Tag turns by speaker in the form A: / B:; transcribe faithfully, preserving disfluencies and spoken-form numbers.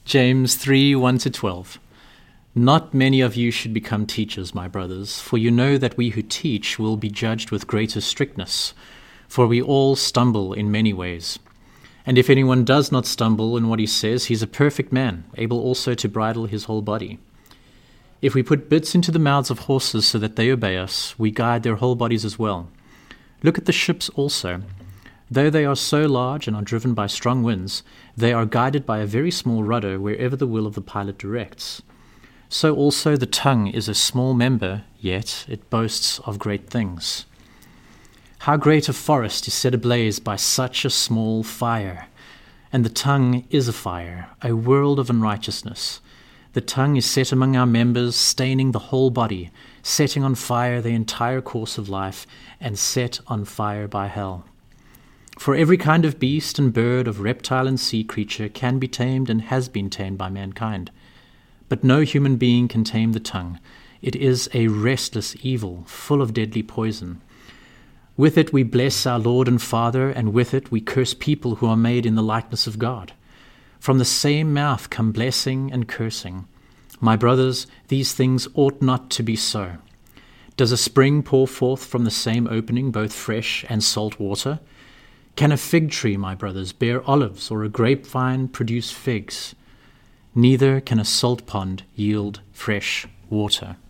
A: James three, one to twelve. Not many of you should become teachers, my brothers, for you know that we who teach will be judged with greater strictness, for we all stumble in many ways. And if anyone does not stumble in what he says, he is a perfect man, able also to bridle his whole body. If we put bits into the mouths of horses so that they obey us, we guide their whole bodies as well. Look at the ships also. Though they are so large and are driven by strong winds, they are guided by a very small rudder wherever the will of the pilot directs. So also the tongue is a small member, yet it boasts of great things. How great a forest is set ablaze by such a small fire! And the tongue is a fire, a world of unrighteousness. The tongue is set among our members, staining the whole body, setting on fire the entire course of life, and set on fire by hell. For every kind of beast and bird, of reptile and sea creature can be tamed and has been tamed by mankind. But no human being can tame the tongue. It is a restless evil, full of deadly poison. With it we bless our Lord and Father, and with it we curse people who are made in the likeness of God. From the same mouth come blessing and cursing. My brothers, these things ought not to be so. Does a spring pour forth from the same opening both fresh and salt water? Can a fig tree, my brothers, bear olives, or a grapevine produce figs? Neither can a salt pond yield fresh water.